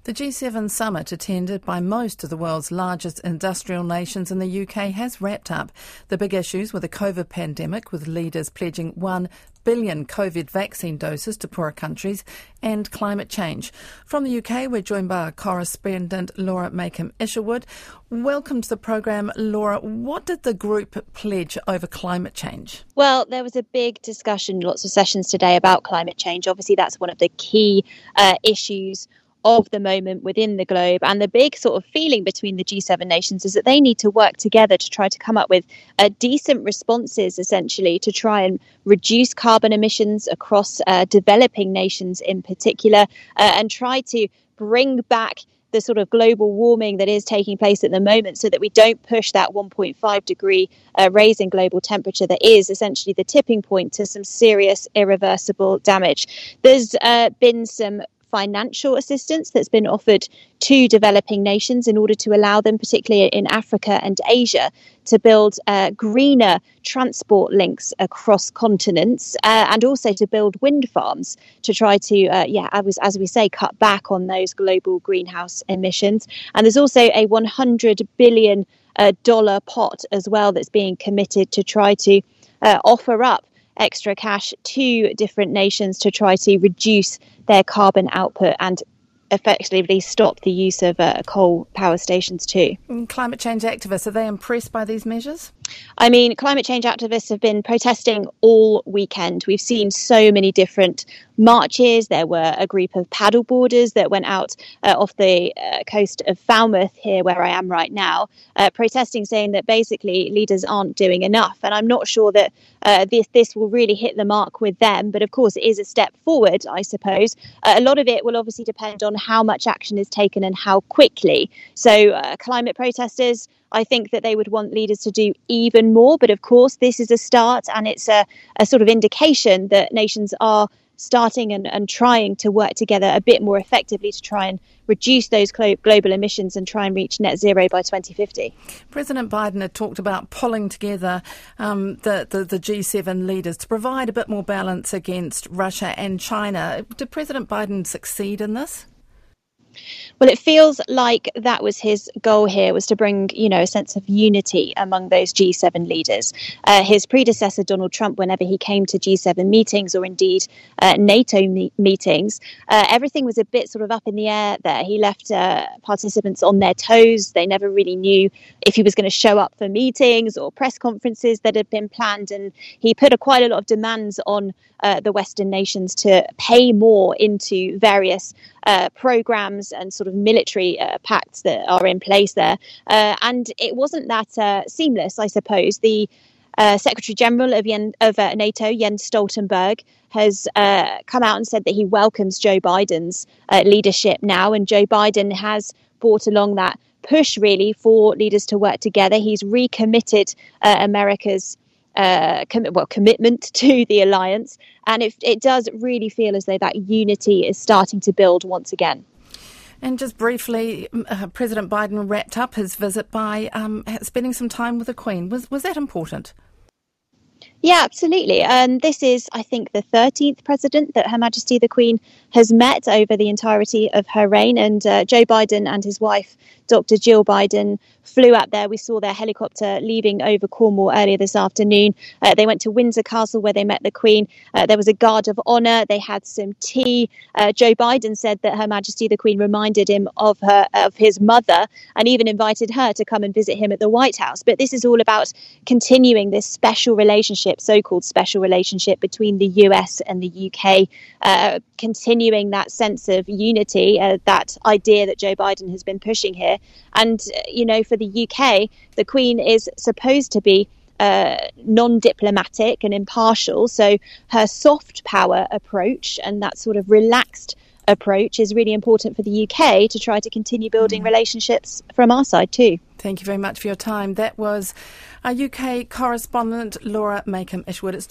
The G7 summit, attended by most of the world's largest industrial nations in the UK, has wrapped up. The big issues were the COVID pandemic, with leaders pledging 1 billion COVID vaccine doses to poorer countries, and climate change. From the UK, we're joined by our correspondent Laura Maycombe-Isherwood. Welcome to the programme, Laura. What did the group pledge over climate change? Well, there was a big discussion, lots of sessions today about climate change. Obviously, that's one of the key issues of the moment within the globe, and the big sort of feeling between the G7 nations is that they need to work together to try to come up with decent responses, essentially, to try and reduce carbon emissions across developing nations in particular, and try to bring back the sort of global warming that is taking place at the moment, so that we don't push that 1.5 degree raise in global temperature that is essentially the tipping point to some serious irreversible damage. There's been some financial assistance that's been offered to developing nations in order to allow them, particularly in Africa and Asia, to build greener transport links across continents, and also to build wind farms to try to, as we say, cut back on those global greenhouse emissions. And there's also a $100 billion pot as well that's being committed to try to offer up extra cash to different nations to try to reduce their carbon output and effectively stop the use of coal power stations too. Climate change activists, are they impressed by these measures? I mean, climate change activists have been protesting all weekend. We've seen so many different marches. There were a group of paddleboarders that went out off the coast of Falmouth here, where I am right now, protesting, saying that basically leaders aren't doing enough. And I'm not sure that this will really hit the mark with them. But of course, it is a step forward, I suppose. A lot of it will obviously depend on how much action is taken and how quickly. So climate protesters, I think that they would want leaders to do even more. But of course, this is a start, and it's a sort of indication that nations are starting and trying to work together a bit more effectively to try and reduce those global emissions and try and reach net zero by 2050. President Biden had talked about pulling together the G7 leaders to provide a bit more balance against Russia and China. Did President Biden succeed in this? Well, it feels like that was his goal here, was to bring, a sense of unity among those G7 leaders. His predecessor, Donald Trump, whenever he came to G7 meetings or indeed NATO meetings, everything was a bit sort of up in the air there. He left participants on their toes. They never really knew if he was going to show up for meetings or press conferences that had been planned. And he put quite a lot of demands on the Western nations to pay more into various programs and sort of military pacts that are in place there. And it wasn't that seamless, I suppose. The Secretary General of NATO, Jens Stoltenberg, has come out and said that he welcomes Joe Biden's leadership now. And Joe Biden has brought along that push, really, for leaders to work together. He's recommitted America's commitment to the alliance. And it does really feel as though that unity is starting to build once again. And just briefly, President Biden wrapped up his visit by spending some time with the Queen. Was that important? Yeah, absolutely. This is, I think, the 13th president that Her Majesty the Queen has met over the entirety of her reign. And Joe Biden and his wife, Dr. Jill Biden, flew up there. We saw their helicopter leaving over Cornwall earlier this afternoon. They went to Windsor Castle, where they met the Queen. There was a guard of honour. They had some tea. Joe Biden said that Her Majesty the Queen reminded him of his mother, and even invited her to come and visit him at the White House. But this is all about continuing this special relationship, so-called special relationship between the US and the UK, continuing that sense of unity, that idea that Joe Biden has been pushing here. And, for the UK, the Queen is supposed to be non-diplomatic and impartial. So her soft power approach and that sort of relaxed approach is really important for the UK to try to continue building relationships from our side too. Thank you very much for your time. That was our UK correspondent, Laura Maycombe-Isherwood.